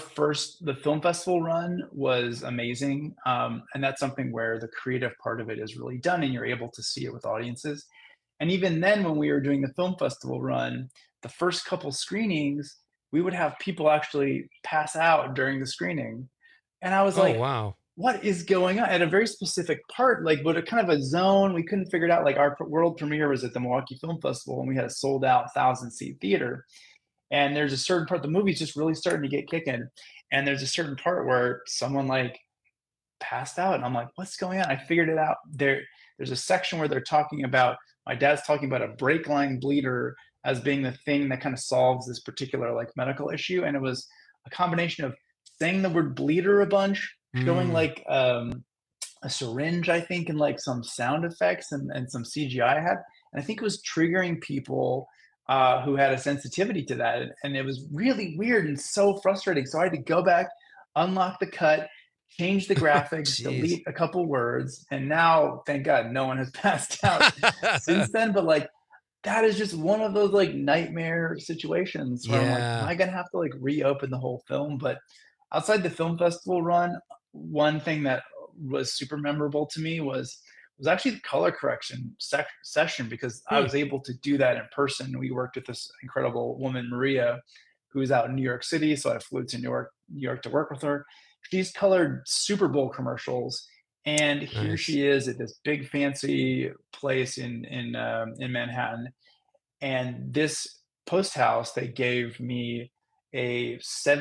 film festival run was amazing, and that's something where the creative part of it is really done and you're able to see it with audiences. And even then, when we were doing the film festival run, the first couple screenings, we would have people actually pass out during the screening, and I was like, wow, what is going on? At a very specific part, like, but a kind of a zone, we couldn't figure it out. Like, our world premiere was at the Milwaukee Film Festival, and we had a sold out 1,000-seat theater. And there's a certain part, the movie's just really starting to get kicking. And there's a certain part where someone like passed out. And I'm like, what's going on? I figured it out. There's a section where they're talking about, my dad's talking about a brake line bleeder as being the thing that kind of solves this particular like medical issue. And it was a combination of saying the word bleeder a bunch, showing like a syringe, I think, and like some sound effects and some CGI I had. And I think it was triggering people who had a sensitivity to that. And it was really weird and so frustrating. So I had to go back, unlock the cut, change the graphics, delete a couple words. And now, thank God, no one has passed out since then. But like, that is just one of those like nightmare situations where I'm like, am I going to have to like reopen the whole film? But outside the film festival run, one thing that was super memorable to me was actually the color correction session, because I was able to do that in person. We worked with this incredible woman, Maria, who's out in New York City. So I flew to New York to work with her. She's colored Super Bowl commercials. And here she is at this big fancy place in Manhattan. And this post house, they gave me a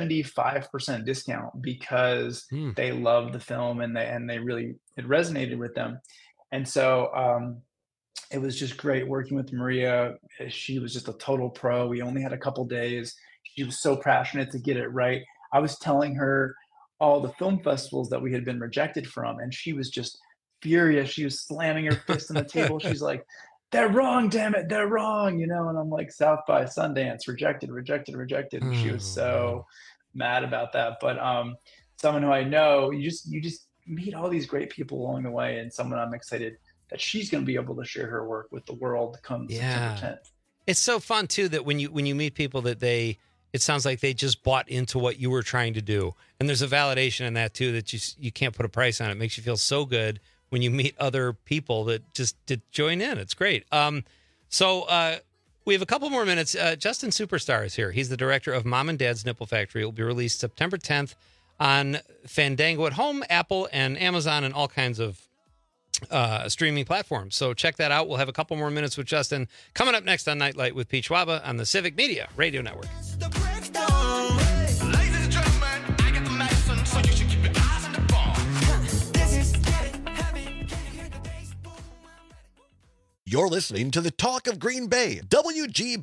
75% discount because they loved the film and they really, it resonated with them. And so it was just great working with Maria. She was just a total pro. We only had a couple days. She was so passionate to get it right. I was telling her all the film festivals that we had been rejected from, and she was just furious. She was slamming her fist on the table. She's like, they're wrong, damn it, they're wrong, And I'm like, South by Sundance, rejected. And she was so mad about that. But someone who I know, you just meet all these great people along the way, and someone I'm excited that she's going to be able to share her work with the world come September 10th. It's so fun too that when you meet people that it sounds like they just bought into what you were trying to do, and there's a validation in that too, that you can't put a price on it. It makes you feel so good when you meet other people that just did join in. It's great. So we have a couple more minutes. Justin Superstar is here. He's the director of Mom and Dad's Nipple Factory. It will be released September 10th on Fandango at home, Apple, and Amazon, and all kinds of streaming platforms. So check that out. We'll have a couple more minutes with Justin coming up next on Nightlight with Pete Schwaba on the Civic Media Radio Network. You're listening to the Talk of Green Bay,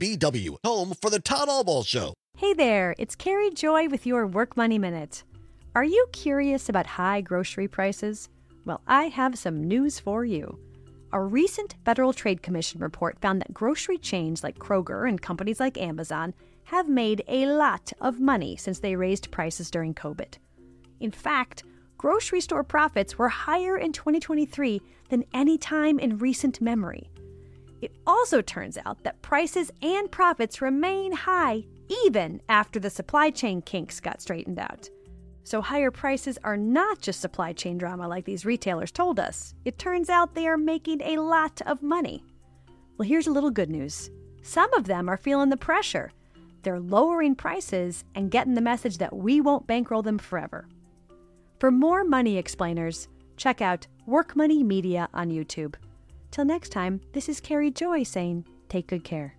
WGBW, home for the Todd Albaugh Show. Hey there, it's Carrie Joy with your Work Money Minute. Are you curious about high grocery prices? Well, I have some news for you. A recent Federal Trade Commission report found that grocery chains like Kroger and companies like Amazon have made a lot of money since they raised prices during COVID. In fact, grocery store profits were higher in 2023 than any time in recent memory. It also turns out that prices and profits remain high even after the supply chain kinks got straightened out. So higher prices are not just supply chain drama like these retailers told us. It turns out they are making a lot of money. Well, here's a little good news. Some of them are feeling the pressure. They're lowering prices and getting the message that we won't bankroll them forever. For more money explainers, check out Work Money Media on YouTube. Till next time, this is Carrie Joy saying, take good care.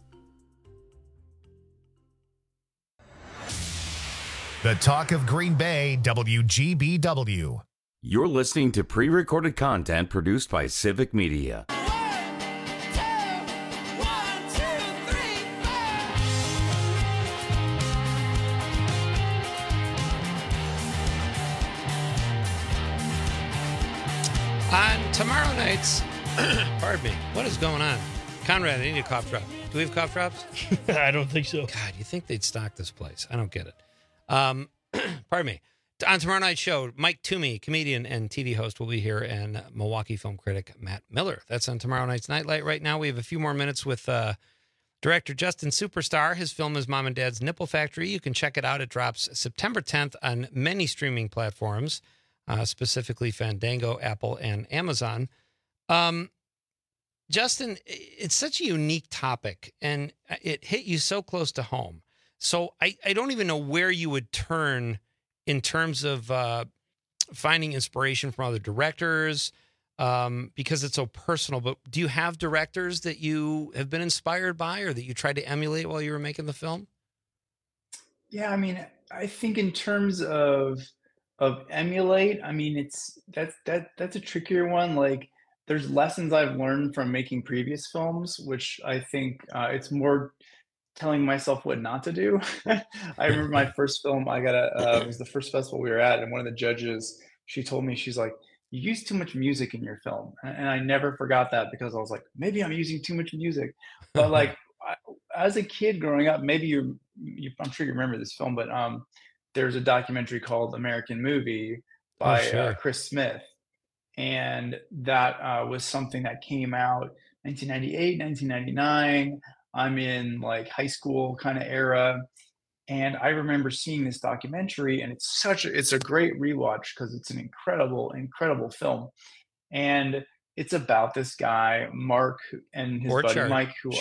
The Talk of Green Bay, WGBW. You're listening to pre-recorded content produced by Civic Media. On tomorrow night's, pardon me, what is going on? Conrad, I need a cough drop. Do we have cough drops? I don't think so. God, you think they'd stock this place? I don't get it. Pardon me. On tomorrow night's show, Mike Toomey, comedian and TV host, will be here, and Milwaukee film critic Matt Miller. That's on tomorrow night's Nightlight. Right now, we have a few more minutes with director Justin Superstar. His film is Mom and Dad's Nipple Factory. You can check it out. It drops September 10th on many streaming platforms, specifically Fandango, Apple, and Amazon. Justin, it's such a unique topic, and it hit you so close to home. So I don't even know where you would turn in terms of finding inspiration from other directors, because it's so personal. But do you have directors that you have been inspired by or that you tried to emulate while you were making the film? Yeah, I mean, I think in terms of emulate, I mean, that's a trickier one. Like, there's lessons I've learned from making previous films, which I think it's more telling myself what not to do. I remember my first film, it was the first festival we were at, and one of the judges, she told me, she's like, you use too much music in your film. And I never forgot that, because I was like, maybe I'm using too much music. But like, as a kid growing up, maybe I'm sure you remember this film, but there's a documentary called American Movie by Chris Smith. And that was something that came out 1998, 1999. I'm in like high school kind of era. And I remember seeing this documentary, and it's a great rewatch because it's an incredible film. And it's about this guy, Mark, and his buddy Mike, who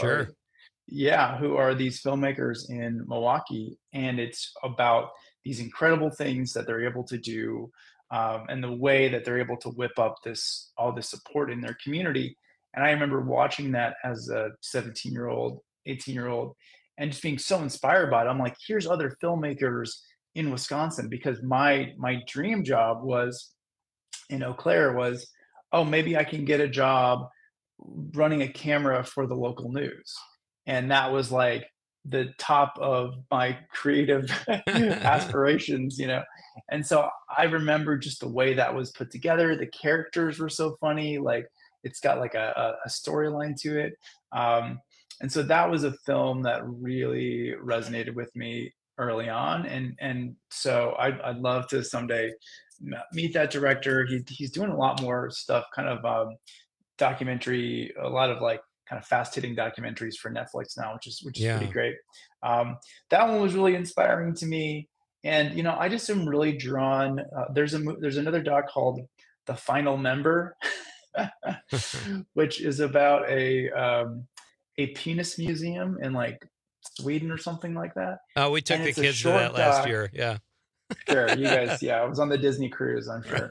are these filmmakers in Milwaukee. And it's about these incredible things that they're able to do, and the way that they're able to whip up all this support in their community. And I remember watching that as a 17-year-old, 18-year-old, and just being so inspired by it. I'm like, here's other filmmakers in Wisconsin, because my dream job was in Eau Claire was, oh, maybe I can get a job running a camera for the local news. And that was like the top of my creative aspirations, you know? And so I remember just the way that was put together. The characters were so funny. Like, it's got like a storyline to it. And so that was a film that really resonated with me early on. And so I'd love to someday meet that director. He's doing a lot more stuff, kind of documentary, a lot of like kind of fast hitting documentaries for Netflix now, which is pretty great. That one was really inspiring to me. And, you know, I just am really drawn. There's another doc called The Final Member, which is about a penis museum in like Sweden or something like that. Oh, we took the kids to that last year. Yeah. Sure. You guys, I was on the Disney cruise, I'm sure.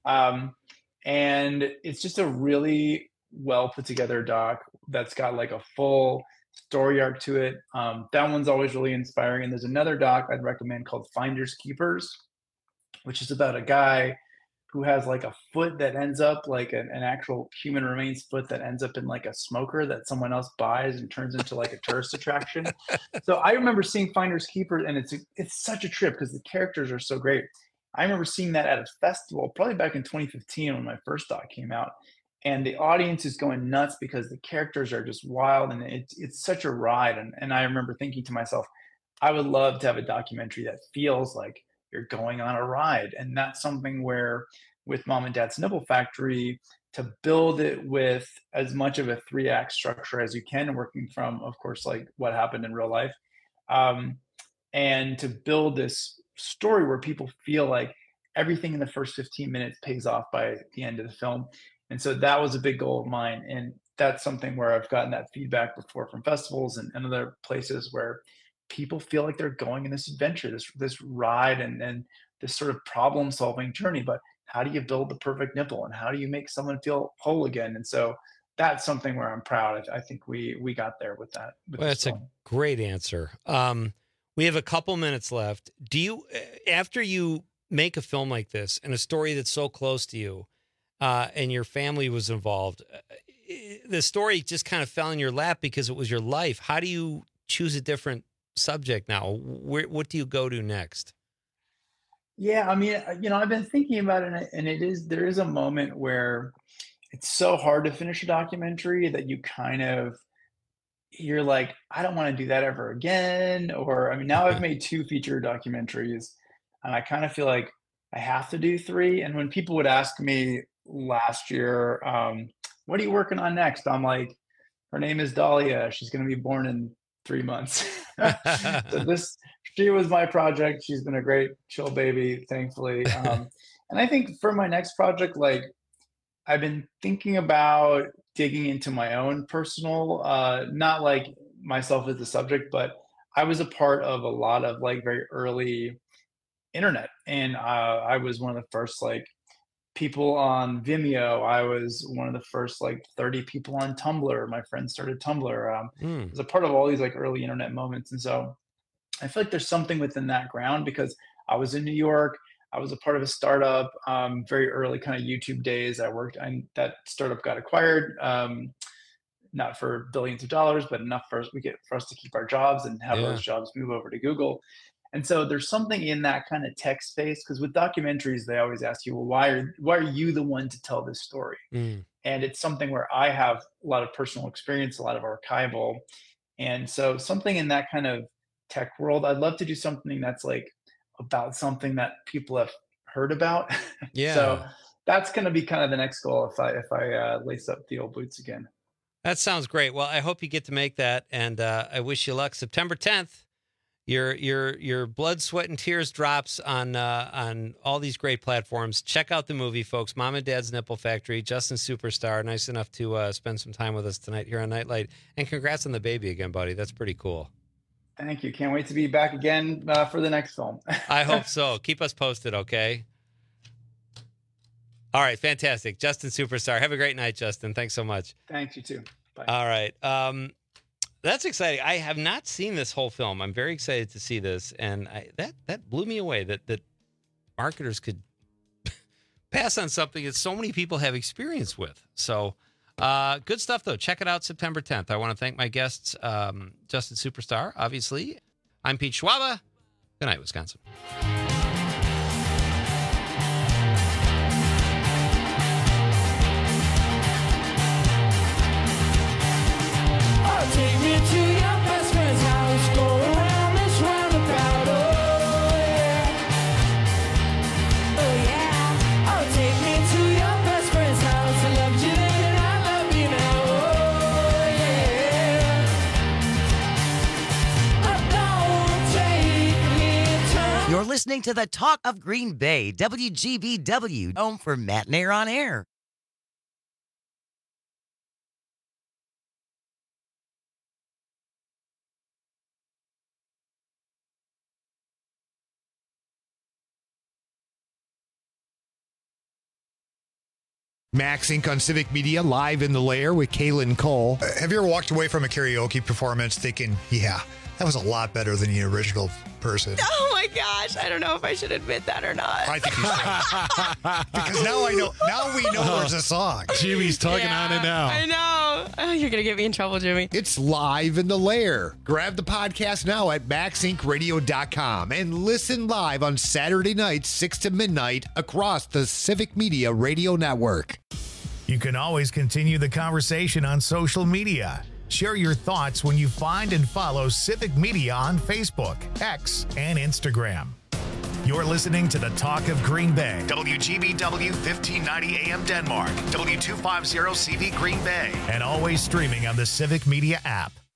And it's just a really well put together doc that's got like a full story arc to it. That one's always really inspiring. And there's another doc I'd recommend called Finders Keepers, which is about a guy who has like a foot that ends up like an actual human remains foot that ends up in like a smoker that someone else buys and turns into like a tourist attraction. So I remember seeing Finders Keepers, and it's such a trip because the characters are so great. I remember seeing that at a festival, probably back in 2015 when my first doc came out. And the audience is going nuts because the characters are just wild, and it's such a ride. And I remember thinking to myself, I would love to have a documentary that feels like you're going on a ride. And that's something where with Mom and Dad's Nipple Factory, to build it with as much of a 3-act structure as you can, working from, of course, like what happened in real life. And to build this story where people feel like everything in the first 15 minutes pays off by the end of the film. And so that was a big goal of mine. And that's something where I've gotten that feedback before from festivals and other places where people feel like they're going in this adventure, this ride and this sort of problem solving journey. But how do you build the perfect nipple, and how do you make someone feel whole again? And so that's something where I'm proud. I think we got there with that. Well, that's a great answer. We have a couple minutes left. Do you, after you make a film like this and a story that's so close to you, and your family was involved, the story just kind of fell in your lap because it was your life. How do you choose a different subject now? What do you go to next? Yeah, I mean, I've been thinking about it, and there is a moment where it's so hard to finish a documentary that you're like, I don't want to do that ever again. Or, I mean, now I've made 2 feature documentaries, and I kind of feel like I have to do 3. And when people would ask me last year, what are you working on next? I'm like, her name is Dahlia. She's going to be born in 3 months. So she was my project. She's been a great chill baby, thankfully. And I think for my next project, like, I've been thinking about digging into my own personal, not like myself as the subject, but I was a part of a lot of like very early internet. And I was one of the first like people on Vimeo. I was one of the first like 30 people on Tumblr. My friends started Tumblr. I was a part of all these like early internet moments. And so I feel like there's something within that ground because I was in New York. I was a part of a startup, very early kind of YouTube days. And that startup got acquired, not for billions of dollars, but enough for us to keep our jobs and have those jobs move over to Google. And so there's something in that kind of tech space, because with documentaries, they always ask you, well, why are you the one to tell this story? And it's something where I have a lot of personal experience, a lot of archival. And so something in that kind of tech world, I'd love to do something that's like about something that people have heard about. Yeah. So that's going to be kind of the next goal if I lace up the old boots again. That sounds great. Well, I hope you get to make that, and I wish you luck. September 10th, your blood, sweat, and tears drops on all these great platforms. Check out the movie, folks. Mom and Dad's Nipple Factory. Justin Superstar, nice enough to spend some time with us tonight here on Nightlight. And congrats on the baby again, buddy. That's pretty cool. Thank you. Can't wait to be back again for the next film. I hope so. Keep us posted, okay? All right, fantastic. Justin Superstar. Have a great night, Justin. Thanks so much. Thanks, you too. Bye. All right. That's exciting. I have not seen this whole film. I'm very excited to see this, and that blew me away that marketers could pass on something that so many people have experience with. So good stuff, though. Check it out September 10th. I want to thank my guests, Justin Superstar, obviously. I'm Pete Schwaba. Good night, Wisconsin. Take me to your best friend's house, go around this roundabout, oh yeah, oh take me to your best friend's house, I loved you then and I love you now, oh yeah, don't take me to... You're listening to the Talk of Green Bay, WGBW, home for Matt Nair on Air. Max Inc. on Civic Media, live in the lair with Kaylin Cole. Have you ever walked away from a karaoke performance thinking, yeah, that was a lot better than the original person? Oh my gosh, I don't know if I should admit that or not. I think you should. Because now we know there's a song. Jimmy's tugging on it now. I know. Oh, you're going to get me in trouble, Jimmy. It's Live in the Lair. Grab the podcast now at maxincradio.com and listen live on Saturday nights, 6 to midnight, across the Civic Media Radio Network. You can always continue the conversation on social media. Share your thoughts when you find and follow Civic Media on Facebook, X, and Instagram. You're listening to the Talk of Green Bay. WGBW 1590 AM Denmark, W250 CV Green Bay, and always streaming on the Civic Media app.